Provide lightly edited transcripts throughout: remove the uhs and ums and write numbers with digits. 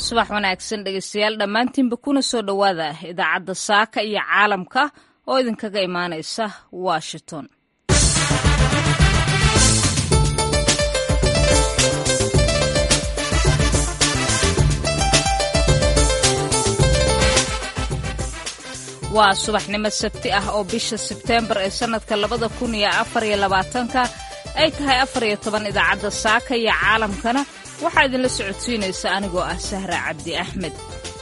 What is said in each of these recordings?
subax wanaagsan dhegeystayaal dhammaantiinba kuna soo dhowaada idaacadda saaka iyo caalamka oo idinkaga imaanaysa Washington. waa subaxnimo sabti ah oo bisha Sebteembar ee sanadka 2024 ay tahay 14 idaacadda saaka iyo caalamkana waxaa idinla socodsiinaysa anigoo ah Sahra Cabdi Axmed.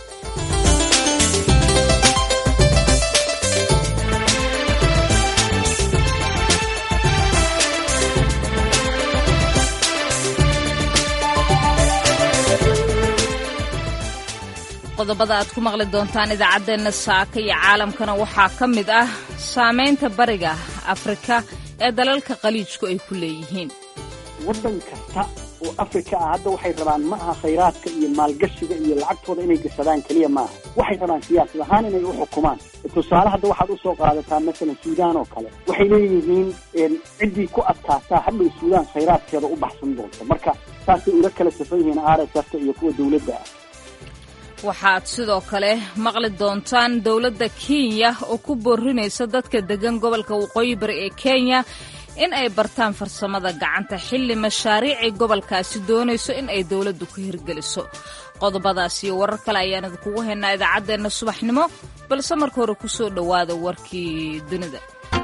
qodobada aad ku maqli doontaan idaacaddeenna saaka iyo caalamkana waxaa ka mid ah saamaynta bariga Afrika ee dalalka qaliijku ay ku leeyihiin. waddan kasta oo Afrika ah hadda waxay rabaan ma aha khayraadka iyo maalgashiga iyo lacagtooda inay gashadaan kaliya maaha waxay rabaan siyaasad ahaan inay u xukumaan. tusaale hadda waxaad u soo qaadataa mesela Suudaan oo kale waxay leeyihiin ciddii ku adkaataa hadhow Suudaan khayraadkeeda u baxsan doonto marka taasay ula kala safan yihiin RSF iyo kuwa dawladda ah. waxaad sidoo kale maqli doontaan dowladda Kenya oo ku boorinaysa dadka degan gobolka waqooyi bari ee Kenya in ay bartaan farsamada gacanta xilli mashaariici gobolkaasi doonayso in ay dowladdu ku hirgeliso. qodobadaas iyo warar kale ayaan idinkugu haynaa idaacaddeenna subaxnimo balse marka hore ku soo dhowaada warkii dunida.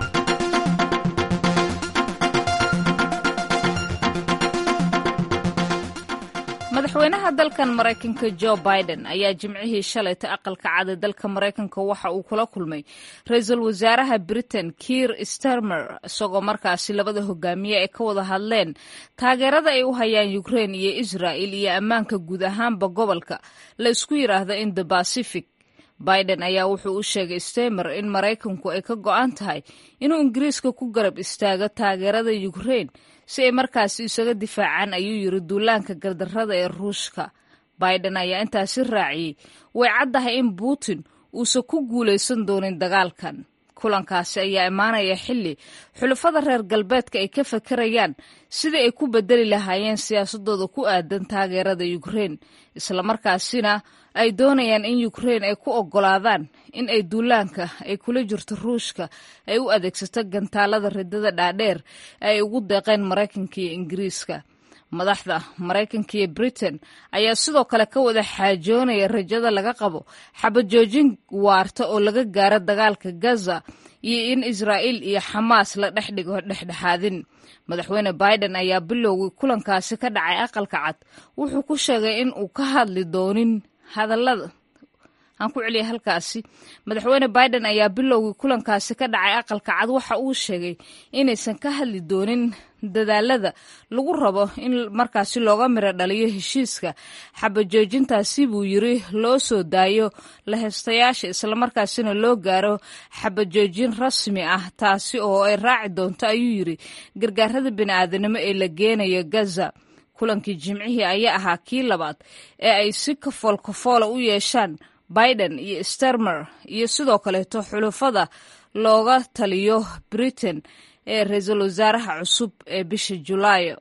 madaxweynaha dalkan Mareykanka Joe Biden ayaa jimcihii shalayta aqalka cad ee dalka Mareykanka waxa uu kula kulmay ra'iisul wasaaraha Britain Keir Starmer isagoo markaasi labada hogaamiye ay ka wada hadleen taageerada ay u hayaan Ukraine iyo Israel iyo ammaanka guud ahaanba gobolka la isku yiraahdo Indo-Pacific. Biden ayaa wuxuu u sheegay Starmer in Mareykanku ay ka go'an tahay inuu Ingiriiska ku garab istaago taageerada Ukraine si ay markaasi isaga difaacaan ayuu yiri duulaanka gardarrada ee Ruushka. Biden ayaa intaasi raaciyay way caddahay in Putin uusan ku guulaysan doonin dagaalkan. kulankaasi ayaa imaanaya xilli xulafada reer galbeedka ay ka fakarayaan sidii ay ku bedeli lahaayeen siyaasadooda ku aadan taageerada Ukraine isla markaasina ay doonayaan in Ukraine ay ku oggolaadaan in ay duulaanka ay kula jirto Ruushka ay u adeegsato gantaalada ridada dhaadheer ay ugu deeqeen Mareykanka iyo Ingiriiska. madaxda Mareykanka iyo Britain ayaa sidoo kale ka wada xaajoonaya rajada laga qabo xabad joojin waarta oo laga gaaro dagaalka Gaza iyo in Israel iyo Xamaas la dhexdhigo dhexdhexaadin. madaxweyne Biden ayaa bilowgii kulankaasi ka dhacay aqalka cad wuxuu ku sheegay in uu ka hadli doonin hadallada aan ku celiyay halkaasi. madaxweyne Biden ayaa bilowgii kulankaasi ka dhacay aqalka cad waxa uu sheegay inaysan ka hadli doonin dadaalada lagu rabo in markaasi looga miro dhaliyo heshiiska xabad joojintaasi buu yiri loo soo daayo la heystayaasha isla markaasina loo gaaro xabad joojin rasmi ah taasi oo ay raaci doonto ayuu yiri gargaarada bini'aadanimo ee la geenayo Gaza. kulankii jimcihii ayaa ahaa kii labaad ee ay si kafool u yeeshaan Biden iyo Starmer iyo sidoo kaleeto xulafada looga taliyo Britain ee ra'iisul wasaaraha cusub ee bisha Julaayo.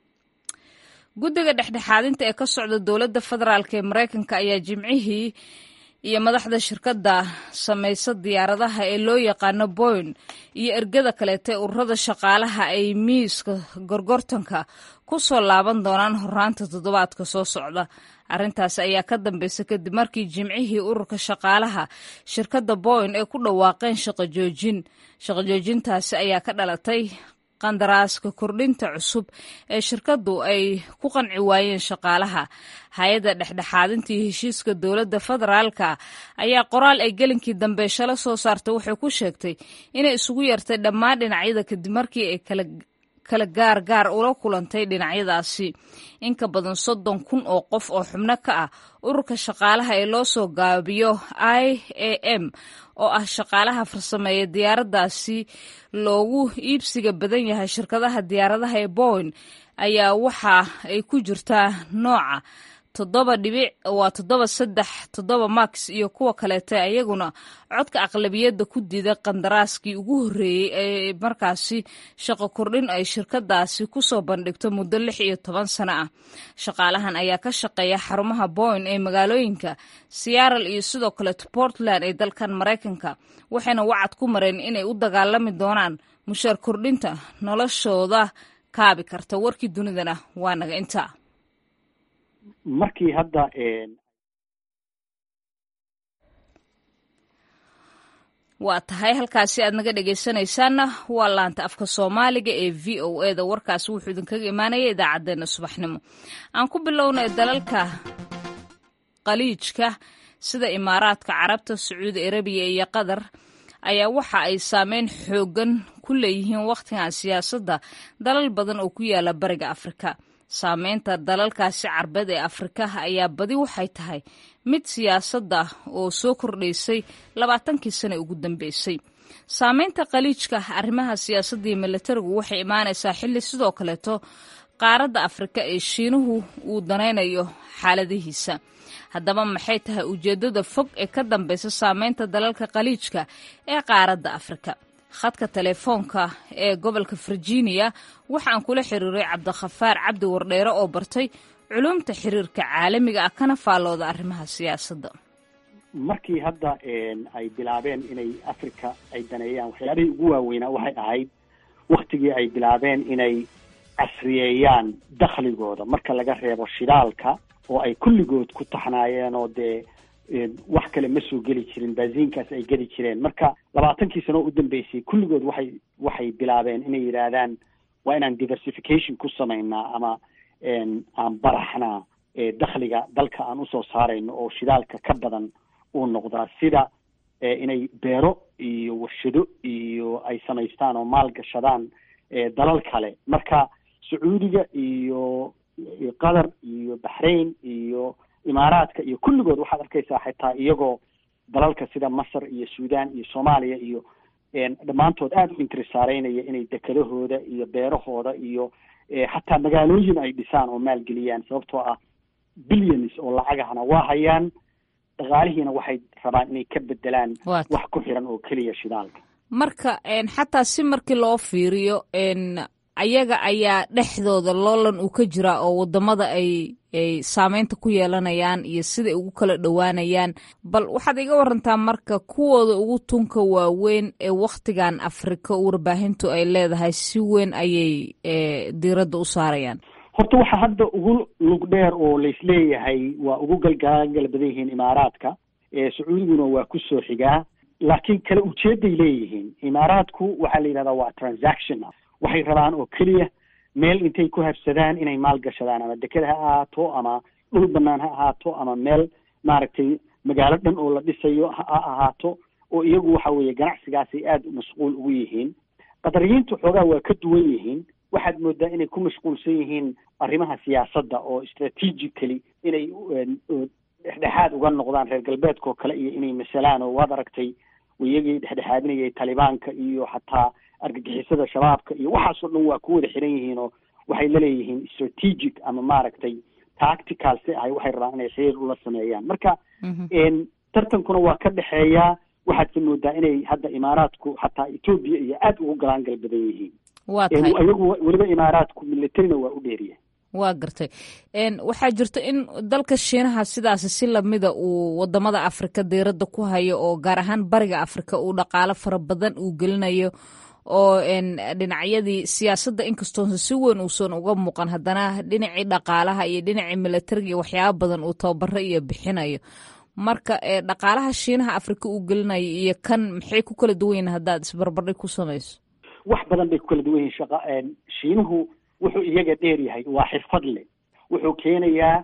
guddiga dhexdhexaadinta ee ka socda dowladda federaalka ee Mareykanka ayaa jimcihii iyo madaxda shirkadda samaysa diyaaradaha ee loo yaqaano Boeing iyo ergada kaleeto ee ururada shaqaalaha ay miiska gorgortanka ku soo laaban doonaan horraanta toddobaadka soo socda. arrintaas ayaa ka dambaysa kadib markii jimcihii ururka shaqaalaha shirkadda Boeing ay ku dhawaaqeen shaqo joojintaasi ayaa ka dhalatay qandaraaska kordhinta cusub ee shirkaddu ay ku qanci waayeen shaqaalaha. hay-adda dhexdhexaadinta iyo heshiiska dowladda federaalka ayaa qoraal ay gelinkii dambe shala soo saartay waxay ku sheegtay inay isugu yartay dhammaan dhinacyada kadib markii ay kala gaar ula kulantay dhinacyadaasi. in ka badan 30,000 oo qof oo xubno ka ah ururka shaqaalaha ee loo soo gaabiyo IAM oo ah shaqaalaha farsameeya diyaaradaasi loogu iibsiga badan yahay shirkadaha diyaaradaha ee Boeing ayaa waxa ay ku jirtaa nooca 7.7 max iyo kuwa kaleete ayaguna codka aqlabiyadda ku diiday qandaraaskii ugu horreeyey ee markaasi shaqo kordhin ay shirkadaasi kusoo bandhigto muddo 16 sano ah. shaqaalahan ayaa ka shaqeeya xarumaha Boeing ee magaalooyinka Seattle iyo sidoo kaleeto Portland ee dalkan Maraykanka, waxayna wacad ku mareen inay u dagaalami doonaan mushaar kordhinta noloshooda kaabi karta. warkii dunidana waa naga intaa. markii hadda waa tahay halkaasi aad naga dhegaysanaysaanna waa laanta afka Soomaaliga ee VOA da. warkaasi wuxuu idinkaga imaanaya idaacadeena subaxnimo. aan ku bilownay dalalka qaliijka sida Imaaraadka Carabta, Sacuudi Arabiya iyo Qatar ayaa waxa ay saameyn xoogan ku leeyihiin waqtigan siyaasadda dalal badan oo ku yaala bariga Afrika. saameynta dalalkaasi Carbeed ee Afrika ayaa badi waxay tahay mid siyaasadda oo soo kordhaysay 20 sano ugu dambeysay. saameynta qaliijka arrimaha siyaasadda iyo militarigu waxay imaanaysaa xilli sidoo kaleeto qaaradda Afrika ee Shiinuhu uu danaynayo xaaladihiisa. haddaba maxay tahay ujeedada fog ee ka dambeysa saameynta dalalka qaliijka ee qaaradda Afrika? khadka telefoonka ee gobolka Virginia waxaan kula xiriiray Cabdikhafaar Cabdi Wardheere oo bartay culumta xiriirka caalamiga ah kana faallooda arrimaha siyaasadda. markii hadda ay bilaabeen inay Afrika ay daneeyaan waxyaabihii ugu waaweynaa waxay ahayd waqtigii ay bilaabeen inay casriyeeyaan dakhligooda marka laga reebo shidaalka oo ay kulligood ku taxnaayeen oo dee wax kale ma soo geli jirin, baasiinkaas ay geli jireen. marka 20 sano u dambeysay kulligood waxay bilaabeen inay yidhaahdaan waa inaan diversification ku samaynaa ama aan baraxnaa dakhliga dalka aan usoo saarayno oo shidaalka ka badan uu noqdaa, sida inay beero iyo warshado iyo ay samaystaan oo maal gashadaan dalal kale. marka Sacuudiga iyo Qatar iyo Bahrain iyo Imaaraadka iyo kulligood waxaad arkaysaa xitaa iyagoo dalalka sida Masar iyo Suudaan iyo Soomaaliya iyo dhammaantood aad u interesaareynaya inay dekedahooda iyo beerahooda iyo xataa magaalooyin ay dhisaan oo maalgeliyaan, sababtoo ah billions oo lacagahana waa hayaan, dhaqaalihiina waxay rabaan inay ka bedelaan wax ku xiran oo keliya shidaalka. marka xataa si markii loo fiiriyo ayaga ayaa dhexdooda loolan uu ka jira oo wadamada ay saameynta ku yeelanayaan iyo sida ugu kala dhowaanayaan. bal waxaad iga warantaa marka kuwooda ugu tunka waaweyn ee waqtigan Afrika warbaahintu ay leedahay si weyn ayay diiradda u saarayaan. horta waxa hadda ugu lug dheer oo la isleeyahay waa ugu galgaala badan yihiin Imaaraadka, Sacuudiguna waa ku soo xigaa, laakiin kala ujeeday leeyihiin. Imaaraadku waxaa la yidhahdaa waa transactional, waxay rabaan oo keliya meel intay ku habsadaan inay maal gashadaan, ama deked ha ahaato ama dhul banaan ha ahaato ama meel maaragtay magaalo dhan oo la dhisayo ha ahaato, oo iyagu waxa weeye ganacsigaasay aad mashquul ugu yihiin. qadariyiintu xoogaa waa ka duwan yihiin, waxaad moodaa inay ku mashquulsan yihiin arrimaha siyaasadda oo strategically inay dhexdhexaad uga noqdaan reer galbeedka oo kale iyo inay masalaan. oo waad aragtay iyagii dhexdhexaadinayay Talibaanka iyo xataa argagixisada shabaabka iyo waxaasoo dhan waa ku wada xiran yihiin oo waxay la leeyihiin strategic ama maaragtay tactical si ay waxay rabaan inay xiriir ula sameeyaan. marka tartankuna waa ka dhexeeyaa, waxaad moodaa inay hadda Imaaraadku xataa Ethiopia iyo aad ugu galaangal badan yihiin. ayagu weliba Imaaraadku militarina waa u dheeriya. waa gartay. waxaa jirta in dalka Shiinaha sidaasi si lamida uu wadamada Afrika diiradda ku hayo oo gaar ahaan bariga Afrika uu dhaqaale fara badan uu gelinayo oo dhinacyadii siyaasadda inkastoo si weyn uusan uga muuqan, haddana dhinacii dhaqaalaha iyo dhinacii militariga iyo waxyaabo badan uu tababaro iyo bixinayo. marka dhaqaalaha Shiinaha Afrika uu gelinayo iyo kan maxay ku kala duwan yihiin haddaad isbarbardhig ku samayso? wax badan bay ku kala duwan yihiin. Shiinuhu wuxuu iyaga dheer yahay, waa xirfad leh, wuxuu keenayaa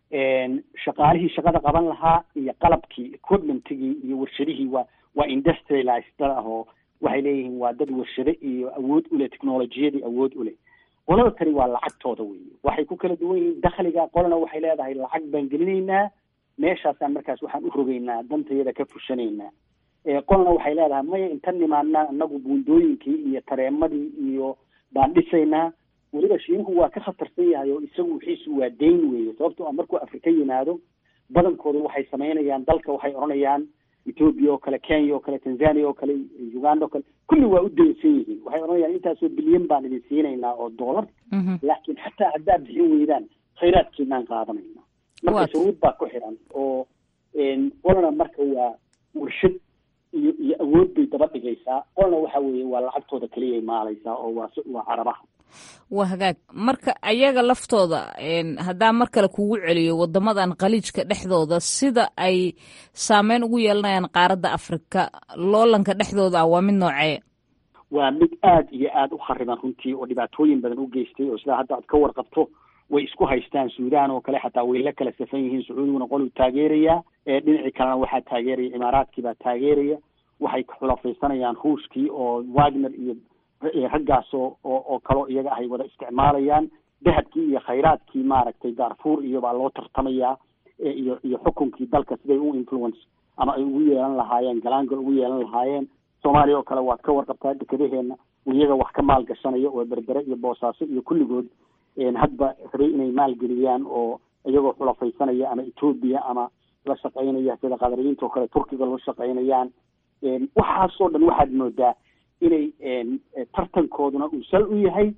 shaqaalihii shaqada qaban lahaa iyo qalabkii equipmentigii iyo warshadihii waa industrialized dad ah oo waxay leeyihiin waa dad warshado iyo awood u leh, technolojiyadii awood u leh. qolada tani waa lacagtooda weeye, waxay ku kala duwan yihiin dakhliga. qolana waxay leedahay lacag baan gelinaynaa, meeshaasaan markaas waxaan u rogaynaa, dantayada ka fushanaynaa. qolana waxay leedahay maya intan nimaadnaa anagu buundooyinkii iyo tareemadii iyo baan dhisaynaa, weliba shiinuhu waa ka khatarsan yahay oo isagu wixiisu waa dayn weeye, sababtoo ah markuu afrika yimaado badankooda waxay samaynayaan dalka, waxay odhanayaan Ethiopia oo kale, Kenya oo kale, Tanzania oo kale, Uganda oo kale, kulli waa u daynsan yihiin. Waxay odhanayaan intaasoo bilyan baan idin siinaynaa oo dollar, laakiin xataa haddaad bixin weydaan khayraadkiinaan qaadanayna. Marka shuruud baa ku xiran oo qolana marka waa warshad iyo awood bay daba dhigaysaa, qolana waxa weeye waa lacagtooda keliyay maalaysaa oo waa carabaha. waa hagaag. marka ayaga laftooda haddaa mar kale kugu celiyo wadamadan khaliijka dhexdooda sida ay saameyn ugu yeelanayaan qaaradda Afrika, loolanka dhexdooda waa mid noocee? waa mid aad iyo aad u khariban runtii oo dhibaatooyin badan u geystay, oo sidaa hadda aad ka warqabto way isku haystaan. Suudaan oo kale xataa way la kala safan yihiin, Sacuudiguna qoluu taageeraya, dhinacii kalena waxaa taageeraya Imaaraadkii baa taageeraya. waxay xulafaysanayaan Ruushkii oo Wagner iyo raggaas oo kaloo iyaga ay wada isticmaalayaan. dahabkii iyo khayraadkii maaragtay Darfur iyo baa loo tartamayaa, iyo xukunkii dalka siday u influence ama ay ugu yeelan lahaayeen, galaangal ugu yeelan lahaayeen. Soomaaliya oo kale waad ka warqabtaa dekedaheena iyaga wax ka maalgashanaya oo Berbere iyo Boosaaso iyo kulligood hadba rabay inay maalgeliyaan oo iyagoo xulafaysanaya ama Ethiopia ama la shaqaynaya sida Qadariyiinta oo kale, Turkiga la shaqaynayaan. waxaasoo dhan waxaad moodaa inay tartankooduna uu sal u yahay,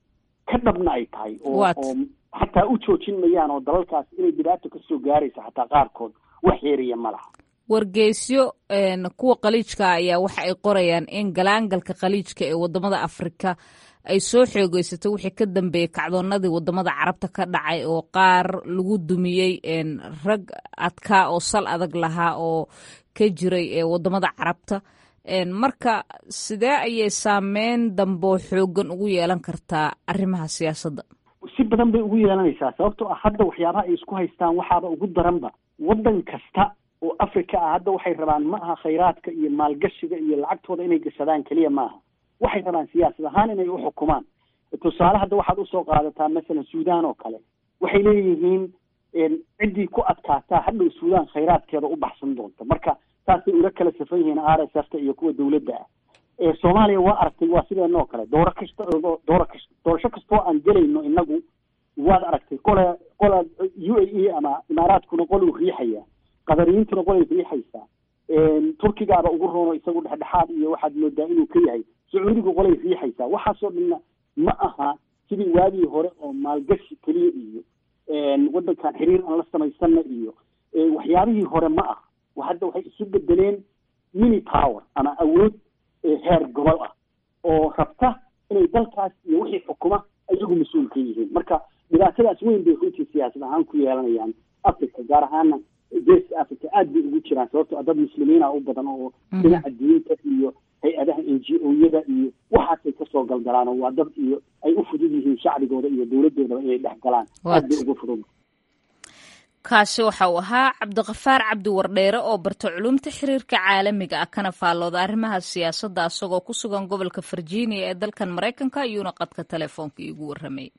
ka dhabna ay tahay oo xataa u joojin mayaan oo dalalkaas inay dhibaato kasoo gaaraysa xataa qaarkood wax yeeriya ma laha. wargeysyo kuwa khaliijka ayaa waxa ay qorayaan in galaangalka khaliijka ee wadamada Afrika ay soo xoogeysato wixii ka dambeeyay kacdoonadii wadamada carabta ka dhacay oo qaar lagu dumiyey rag adkaa oo sal adag lahaa oo ka jiray wadamada carabta. marka sidee ayay saameyn dambo xoogan ugu yeelan kartaa arrimaha siyaasadda? si badan bay ugu yeelanaysaa, sababtoo ah hadda waxyaabaha ay isku haystaan waxaaba ugu daranba wadan kasta oo Afrika ah hadda waxay rabaan ma aha khayraadka iyo maalgashiga iyo lacagtooda inay gashadaan kaliya maaha, waxay rabaan siyaasad ahaan inay u xukumaan. tusaale hadda waxaad usoo qaadataa masalan Suudaan oo kale, waxay leeyihiin ciddii ku adkaataa hadhow Suudaan khayraadkeeda u baxsan doonta. marka taasay ula kala safan yihiin RSF iyo kuwa dawladda ah. Soomaaliya waa aragtay waa sideenoo kale, doorasho kastoo aan gelayno inagu waad aragtay qola UAE ama Imaaraadkuna qoluu riixaya, Qadariyiintuna qolay riixaysaa, Turkigaaba ugu roono isagu dhexdhexaad iyo waxaad moodaa inuu ka yahay, Sacuudigu qolay riixaysaa. waxaasoo dhanna ma aha sidii waagii hore oo maalgashi keliya iyo wadankan xiriir aan la samaysana iyo waxyaabihii hore ma aha. hadda waxay isu bedeleen mini power ama awood heer gobol ah oo rabta inay dalkaas iyo wixii xukuma ayagu mas-uul ka yihiin. marka dhibaatadaas weyn bay runtii siyaasad ahaan ku yeelanayaan Afrika, gaar ahaana geeska Afrika aad bay ugu jiraan, sababtoo dad muslimiina u badan oo dhinaca diinta iyo hay-adaha NGO-yada iyo waxaasay kasoo galgalaan, oo waa dad iyo ay u fudud yihiin shacbigooda iyo dowladoodaba inay dhex galaan, aad bay ugu fudud. kaasi waxa uu ahaa Cabdiqafaar Cabdi Wardheere oo barta culumta xiriirka caalamiga ah kana faallooda arrimaha siyaasadda asagoo ku sugan gobolka Virginia ee dalkan Mareykanka, ayuuna qadka telefoonka iigu warramay.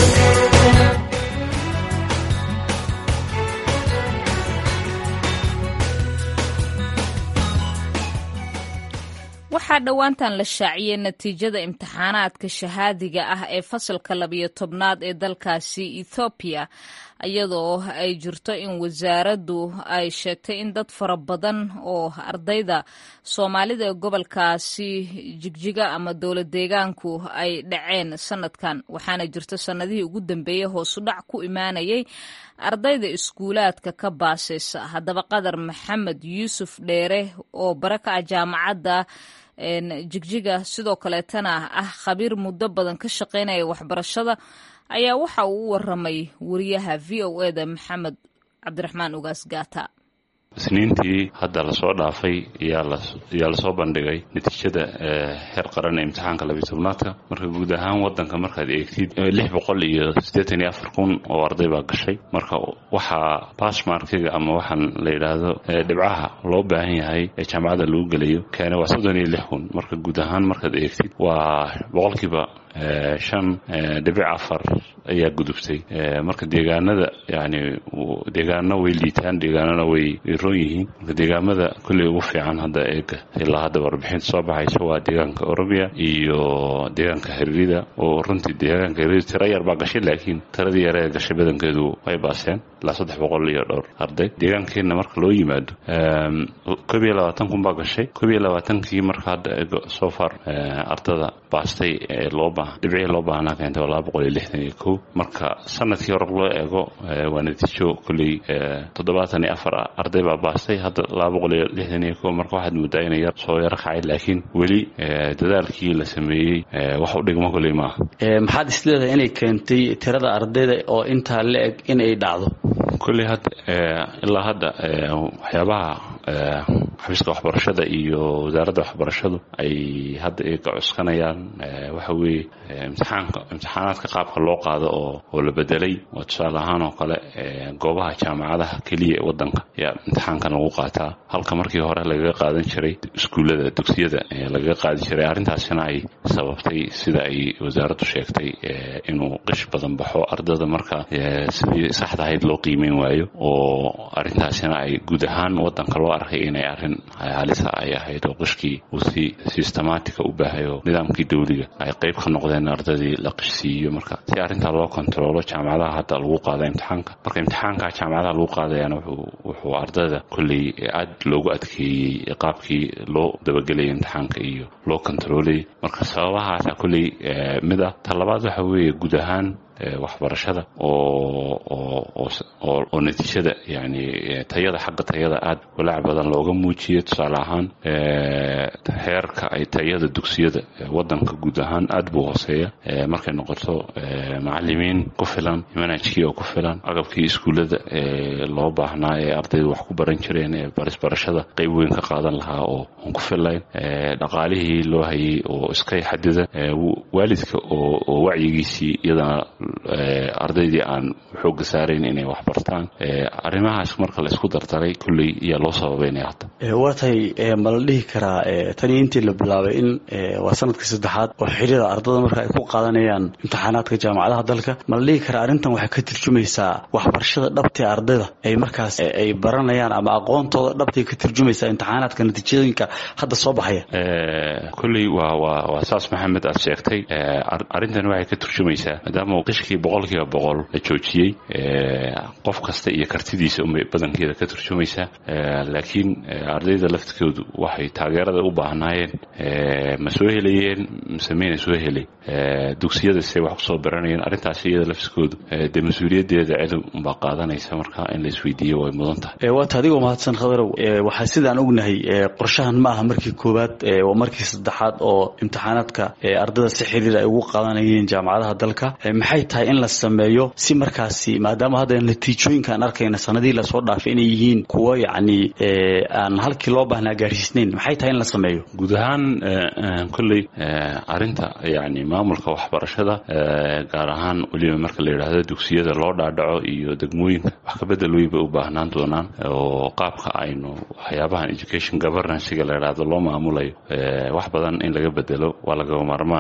waxaa dhowaantan la shaaciyey natiijada imtixaanaadka shahaadiga ah ee fasalka 12aad ee dalkaasi Ethiopia, iyadoo ay jirto in wasaaraddu ay sheegtay in dad fara badan oo ardayda Soomaalida ee gobolkaasi Jigjiga ama dowlad deegaanku ay dhaceen sanadkan, waxaana jirto sanadihii ugu dambeeyay hoos u dhac ku imaanayay ardayda iskuulaadka ka baasaysa. haddaba Qadar Maxamed Yuusuf Dheere oo baraka ah jaamacadda Jigjiga sidoo kaleetana ah khabiir muddo badan ka shaqaynaya waxbarashada, ayaa waxa uu u warramay wariyaha VOA-da Maxamed Cabdiraxmaan Ugaas Gaata. isniintii hadda lasoo dhaafay ayaa lasoo bandhigay natiijada heer qaran ee imtixaanka 12aadka. marka guud ahaan wadanka markaad eegtid 684,000 oo arday baa gashay. marka waxaa passmarkiga ama waxaan la yidhaahdo dhibcaha loo baahan yahay ee jaamacadda lagu gelayo keena waa 36,000. marka guud ahaan markaad eegtid waa boqolkiiba 5.4 ayaa gudubtay. Marka deegaanada yani deegaano way liitaan, deegaanana way roon yihiin. Marka deegaamada kulli ugu fiican hadda eega ilaa hadda warbixinta soo baxaysa waa deegaanka Oromia iyo deegaanka Hargeisa oo runtii deegaanka Hargeisa tiro yar baa gashay, laakiin tiradii yar ee gashay badankeedu way baaseen ilaa 300 iyo dhowr arday. deegaankeena marka loo yimaado 22,000 baa gashay. 22,000kii marka hadda soo far ardada baastay dhibcii loo baahnaa keentay 261. marka sanadkii hore loo eego waa natiijo kulli 74 arday baa baastay, hadda 261. marka waxaad moodaa inay yar soo yar kacay, laakiin weli dadaalkii la sameeyey wax u dhigmo kulli maaha. maxaad isleedahay inay keentay tirada ardayda oo intaa la eg in ay dhacdo? kulli hadda ilaa hadda waxyaabaha xafiiska waxbarashada iyo wasaaradda waxbarashadu ay hadda ka cuskanayaan waxa weeye imtixaanaadka qaabka loo qaado oo la bedelay. oo tusaale ahaan oo kale goobaha jaamacadaha keliya waddanka ayaa imtixaankan lagu qaataa, halka markii hore lagaga qaadan jiray iskuullada dugsiyada lagaga qaadi jiray. arrintaasina ay sababtay sida ay wasaaraddu sheegtay inuu qish badan baxo ardada, marka sidii saxda ahayd loo qiimeyn waayo. oo arrintaasina ay guud ahaan waddanka loo arkay inay arrin halisa ay ahayd oo qishkii uu si systematic u baahayo nidaamkii dawliga ay qayb ka noqdeen ardadii la qishsiiyo. marka si arrinta loo kontrolo jaamacadaha hadda lagu qaado imtixaanka, marka imtixaanka jaamacadaha lagu qaadayana wuxuu ardada kulli aad loogu adkeeyey qaabkii loo dabagelay imtixaanka iyo loo kontrolay. marka sababahaas kulli mid ah. talabaad waxa weeye guud ahaan waxbarashada oo natiijada yani tayada xagga tayada aad walaac badan looga muujiyay. tusaale ahaan heerka ay tayada dugsiyada waddanka guud ahaan aad buu hooseeya markay noqoto macallimiin ku filan, manhajkii oo ku filan, agabkii iskuullada loo baahnaa ee ardaydu wax ku baran jireen ee barashada qayb weyn ka qaadan lahaa oo aan ku filayn, dhaqaalihii loo hayay oo iska xadida, waalidka oo wacyigiisii iyadana ardaydii aan xoogga saarayn inay wax bartaan. arrimahaas marka la isku dardaray kulli ayaa loo sababeynaya. hadda waatay ma la dhihi karaa tani intii la bilaabay in waa sanadkii 3aad oo xiriirada ardada marka ay ku qaadanayaan imtixaanaadka jaamacadaha dalka, ma la dhihi karaa arrintan waxay ka turjumaysaa waxbarashada dhabta ee ardayda ay markaas ay baranayaan ama aqoontooda dhabta ka turjumaysaa imtixaanaadka natiijooyinka hadda soo baxaya? kulli waa saas Maxamed aad sheegtay. arrintan waxay ka turjumaysaa maadaama qishkii 100% la joojiyey, qof kasta iyo kartidiisa badankeeda ka turjumaysaa. laakiin ardayda laftkoodu waxay taageerada u baahnaayeen ma soo helayeen mise mayna soo helay, dugsiyada say wax kusoo baranayeen. arrintaas iyada laftkoodu dee mas-uuliyaddeeda cilm unbaa qaadanaysa, marka in la isweydiiyo way mudan tahay. waata adigoo mahadsan khadarow. waxaa sidaan ognahay qorshahan ma aha markii koowaad, waa markii 3aad oo imtixaanaadka ardada si xiriir ay ugu qaadanayeen jaamacadaha dalka. maxay tahay in la sameeyo si markaasi maadaama hadda natiijooyinkaan arkayna sanadii la soo dhaafay inay yihiin kuwa yacni aan halkii loo baahnaa gaarsiisnayn, maxay tahay in la sameeyo? guud ahaan kulli arrinta yani maamulka waxbarashada gaar ahaan weliba marka la yidhaahdo dugsiyada loo dhaadhaco iyo degmooyinka wax ka bedel weyba u baahnaan doonaan, oo qaabka aynu waxyaabahan education governance-ga la yidhaahdo loo maamulayo wax badan in laga bedelo waa lagama maarmaan.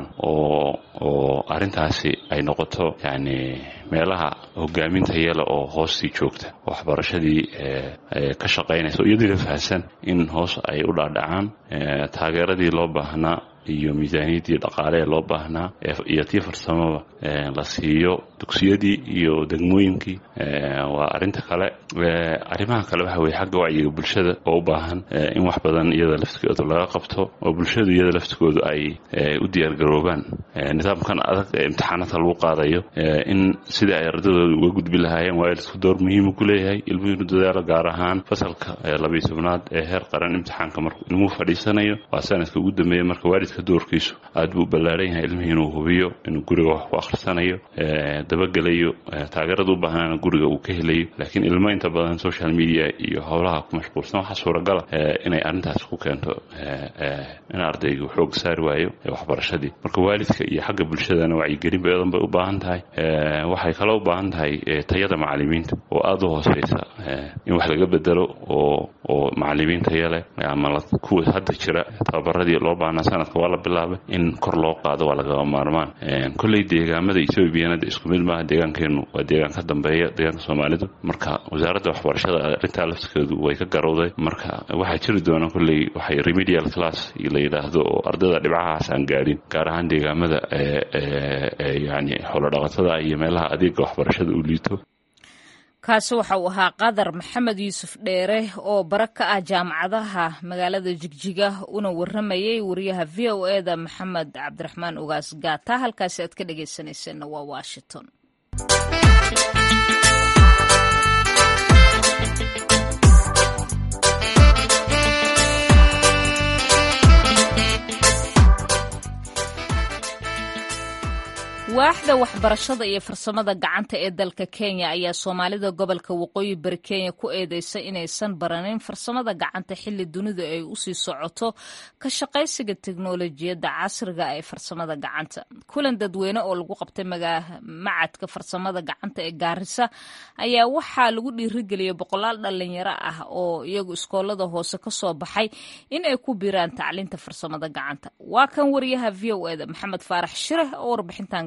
oo arrintaasi ay noqoto yani meelaha hogaaminta yala oo hoostii joogta waxbarashadii ka shaqaynaysa iyadoo la fahansan in hoos ay u dhaadhacaan taageeradii loo baahnaa iyo miisaaniyadii dhaqaale loo baahnaa iyo tii farsamada la siiyo dugsiyadii iyo degmooyinkii. waa arrinta kale. arrimaha kale waxa weeye xagga wacyiga bulshada oo u baahan in wax badan iyada laftigooda laga qabto, oo bulshadu iyada laftigoodu ay u diyaargaroobaan nidaamkan adag ee imtixaanaadka lagu qaadayo, in sidii ay ardadooda uga gudbi lahaayeen waalidku door muhiim ku leeyahay. ilmuhu inuu dadaalo, gaar ahaan fasalka 12aad ee heer qaran imtixaanka markuu ilmuhu fadhiisanayo waa sanadka ugu dambeeya. marka waalidka doorkiisu aad buu ballaaran yahay ilmihii inuu hubiyo inuu guriga wax ku akhrisanayo, dabagelayo taageerada u baahnaan guriga uu ka helayo laakiin ilmo inta badan social media iyo howlaha ku mashquulsan waxa suuragal inay arintaas ku keento in ardaygu xoog saar waayo waxbarashadii marka waalidka iyo xagga bulshadana wacyigelin badan bay u baahan tahay waxay kale u baahan tahay tayada macallimiinta oo aad u hooseysa in wax laga bedelo oo macallimiinta yale ama kuwa hadda jira tababaradii loo baahnaa sanadka waa la bilaabay in kor loo qaado waa laga maarmaan kulley deegaamada Ethiopiana isku mid maaha deegaankeenu waa deegaan ka dambeeya deegaanka Soomaalidu marka wasaaradda waxbarashada arinta lafteedu way ka garowday marka waxa jiri doona kulley waxay remedial class la yiraahdo oo ardayda dhibcahaas aan gaadhin gaar ahaan deegaamada yani xoolo dhaqatada iyo meelaha adeegga waxbarashada u liito kaasi waxa uu ahaa Qadar Maxamed Yuusuf Dheere oo baraka ah jaamacadaha magaalada Jigjiga una waramayay wariyaha VOA-da Maxamed Cabdiraxmaan Ugaas Gaata halkaas aad ka dhageysanayseen waa Washington. waaxda waxbarashada iyo farsamada gacanta ee dalka Kenya ayaa Soomaalida gobolka Waqooyi Bari Kenya ku eedeysay inaysan baranin farsamada gacanta xilli dunidu ay u sii socoto ka shaqaysiga tiknoolajiyadda casriga ee farsamada gacanta. Kulan dadweyne oo lagu qabtay macadka farsamada gacanta ee Garissa ayaa waxaa lagu dhiirigeliyay boqolaal dhalinyaro ah oo iyagu iskoolada hoose ka soo baxay in ay ku biiraan tacliinta farsamada gacanta. Waa kan wariyaha VOA-da Maxamed Faarax Shire oo warbixintan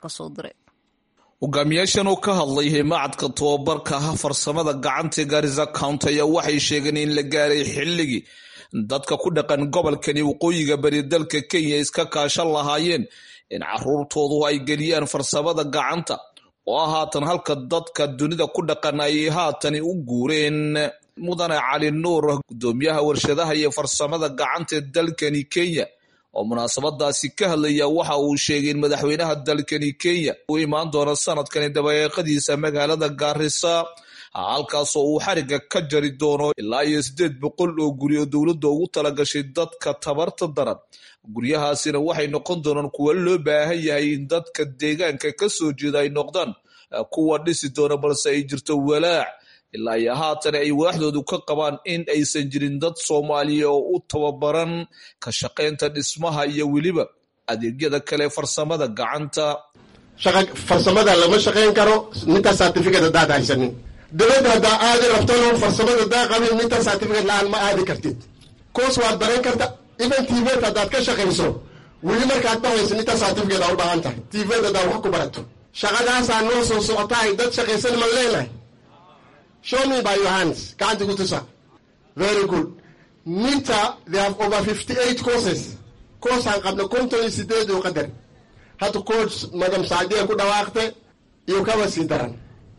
hogaamiyaashan oo ka hadlay macadka tababarka farsamada gacanta Garissa County ayaa waxay sheegeen in la gaaray xilligii dadka ku dhaqan gobolkani waqooyiga bari dalka Kenya iska kaashan lahaayeen in caruurtoodu ay geliyaan farsamada gacanta oo haatan halka dadka dunida ku dhaqan ay haatan u guureen. Mudane Cali Nuur gudoomiyaha warshadaha iyo farsamada gacanta dalkani Kenya oo munaasabadaasi ka hadlaya waxa uu sheegay in madaxweynaha dalkani Kenya uu imaan doono sanadkan dabayaaqadiisa magaalada Garissa halkaas oo uu xariga ka jari doono ilaa 800 oo guri oo dawladda ugu talagashay dadka tabarta daran. Guryahaasina waxay noqon doonaan kuwa loo baahan yahay in dadka deegaanka ka soo jeeda ay noqdaan kuwa dhisi doona balse ay jirto walaac ilaa iyo haatan ay waaxdoodu ka qabaan in aysan jirin dad Soomaaliya oo u tababaran ka shaqaynta dhismaha iyo weliba adeegyada kale farsamada gacanta. farsamada lama shaqayn karo ninta certificate hadaad haysanin. dawladda haddaa aadi rabtano farsamada haddaa qabin ninta certificate la-aan ma aadi kartid. koos waad baran karta even tvt haddaad ka shaqayso weli markaad bahayso ninta certificate aa u baahan tahay tvt haddaa wax ku barato. shaqadaasaa noo soo socotahay dad shaqaysan ma leenahay. Show me by your hands. Can't go to sir. Very good. NITA, they have over 58 courses. Course aan qabna konton iyo sideed oo qadar. Hada course Madam Saadiya ku dhawaaqtay iyo ka wasi daran.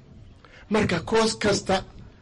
Marka course kasta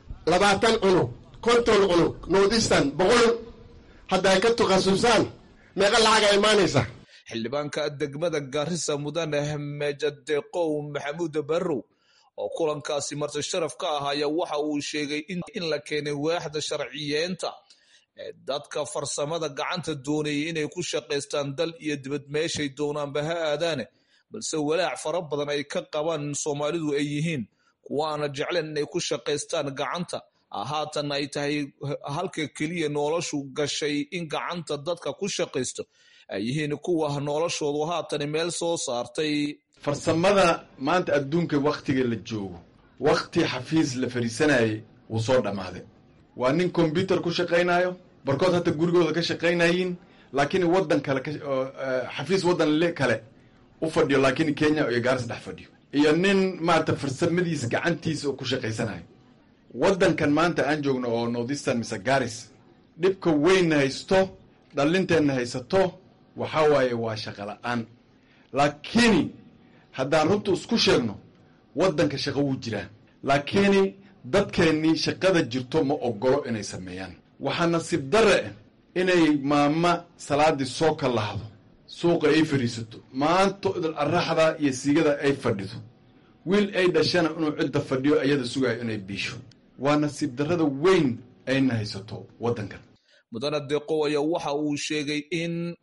20 cunug, konton cunug, Northeastern, boqol hadda ay ka takhasusaan meeqa lacag ay imaanaysa. Xildhibaanka degmada Garissa Mudane Meja Deqow Maxamuud Barrow oo kulankaasi marti sharaf ka ahaaya waxa uu sheegay in la keenay waaxda sharciyeenta dadka farsamada gacanta doonayay inay ku shaqaystaan dal iyo dibad meeshay doonaanba ha aadaane balse walaac fara badan ay ka qabaan Soomaalidu ay yihiin kuwa aan jeclayn inay ku shaqaystaan gacanta haatan ay tahay halka kaliya noloshu gashay in gacanta dadka ku shaqaysto ay yihiin kuwa noloshoodu haatan meel soo saartay. farsamada maanta adduunka waqtiga la joogo waqti xafiis la fariisanayay wuu soo dhamaaday. waa nin computer ku shaqaynayo barkood hata gurigooda ka shaqaynayin laakiin wadan kale xafiis wadan kale u fadhiyo laakiin Kenya iyo Garissa dhex fadhiyo iyo nin maanta farsamadiisa gacantiisa ku shaqaysanayo. wadankan maanta aan joogno oo Northeastern mise Garissa dhibka weyn haysto dhalinteena haysato waxa waaye waa shaqo la'aan. laakiin haddaan runta isku sheegno wadanka shaqo wuu jiraa laakiin dadkeennii shaqada jirto ma ogolo inay sameeyaan. waxaa nasiib darre inay maama salaadii soo ka lahdo suuqa ay fadhiisato maanta araxda iyo siigada ay fadhido wiil ay dhashana inuu cidda fadhiyo ayada sugayo inay biisho. waa nasiib darrada weyn ayna haysato wadankan. Mudane Deqow ayaa waxa uu sheegay in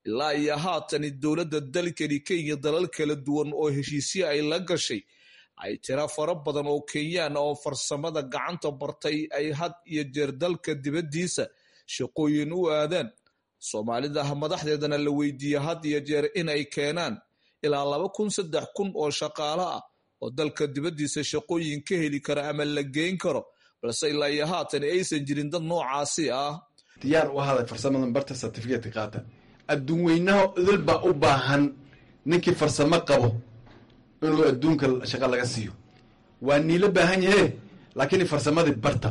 ilaa iyo haatani dowladda dalkani Kenya dalal kala duwan oo heshiisyo ay la gashay ay tira fara badan oo Kenyaan oo farsamada gacanta bartay ay had iyo jeer dalka dibadiisa shaqooyin u aadaan. Soomaalida madaxdeedana la weydiiyay had iyo jeer in ay keenaan ilaa 2,000-3,000 oo shaqaale ah oo dalka dibadiisa shaqooyin ka heli kara ama la geyn karo, balse ilaa iyo haatan aysan jirin dad noocaasi ah. diyaar u ahaday farsamadan barta certificate qaata adduun weynaha idil baa u baahan ninkii farsamo qabo inuu adduunka shaqo laga siiyo. waa niila baahan yahay laakiin farsamadii barta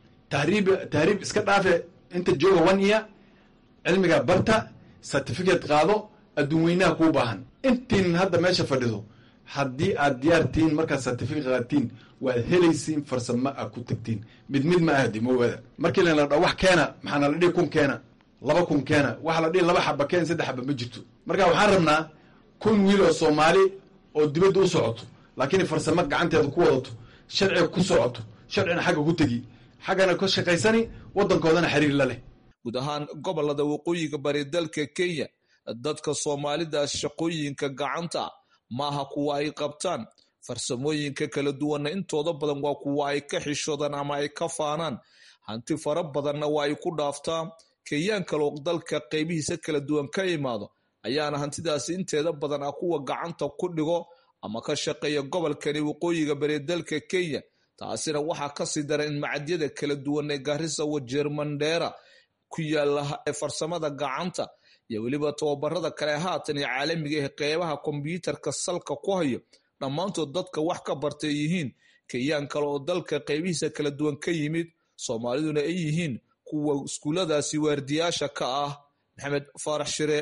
tahriib iska dhaafe inta jooga 1 year cilmiga barta certificate qaado adduun weynaha kuu baahan. intiin hadda meesha fadhido haddii aad diyaartiin markaad certificate qaatiin waad helaysiin farsamo aad ku tagtiin mid ma ahdi mawada markii la dhaho wax keena maxaana la dhihi 1,000 keena 2,000 keena waxa la dhihi 2 xaba keena 3 xaba ma jirto. marka waxaan rabnaa 1,000 wiil oo Soomaali oo dibadda u socoto laakiin farsamo gacanteeda ku wadato sharciga ku socoto sharcina xagga ku tagi xaggana ka shaqaysani wadankoodana xiriir la leh. guud ahaan gobolada waqooyiga bari dalka Kenya dadka Soomaalida shaqooyinka gacanta maaha kuwa ay qabtaan farsamooyinka kala duwan intooda badan waa kuwa ay ka xishoodaan ama ay ka faanaan hanti fara badanna waa ay ku dhaaftaa. Kenyaan kale oo dalka qaybihiisa kala duwan ka imaado ayaana hantidaasi inteeda badan ah kuwa gacanta ku dhigo ama ka shaqeeya gobolkani waqooyiga bari dalka Kenya. taasina waxaa ka sii daran in macadyada kala duwan ee Garissa Wajir Mandera ku yaala ee farsamada gacanta iyo waliba tababarada kale haatan ee caalamiga ah qeybaha kombiyuutarka salka ku hayo dhammaantood dadka wax ka bartay yihiin Kenyaan kale oo dalka qaybihiisa kala duwan ka yimid. Soomaaliduna ay yihiin kuwa iskuuladaasi waardiyaasha ka ah. Maxamed Faarax Shire,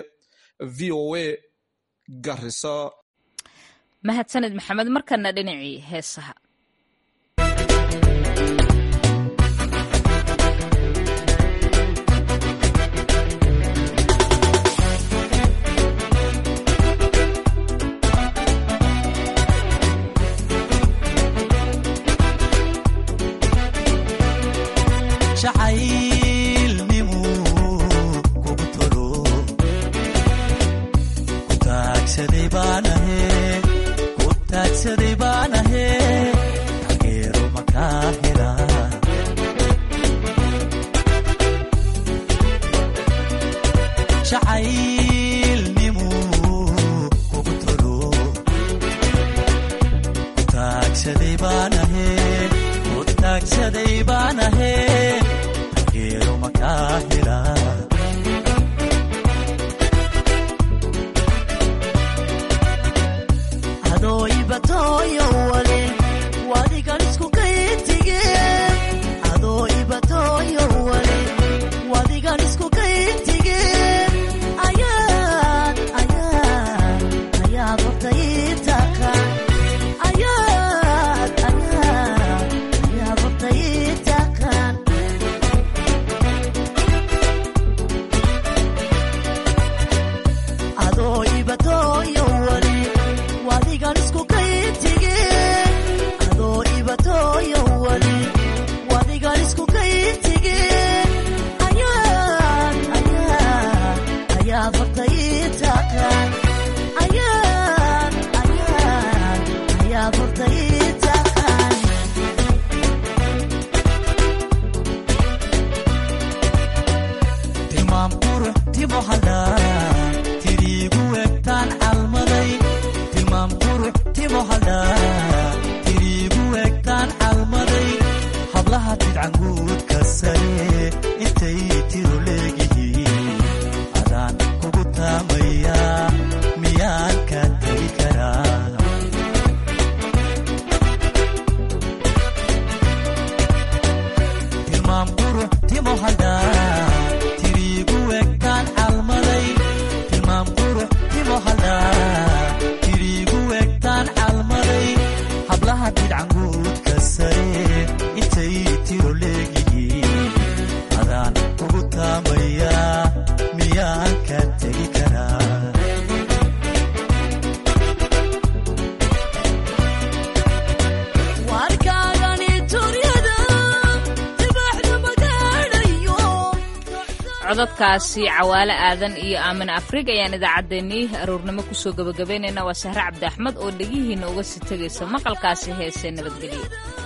VOA, Garissa. mahadsanid maxamed. markana dhinacii heesaha. warkaagani turyada dibaxda magaadhayo codadkaasi cawaale aadan iyo aamin afriig ayaan idaacaddeenii aroornimo kusoo gabagabaynaynaa. waa Sahre Cabdi Axmed oo dhegihiina uga sii tegaysa maqalkaasi heesee nabadgelyo.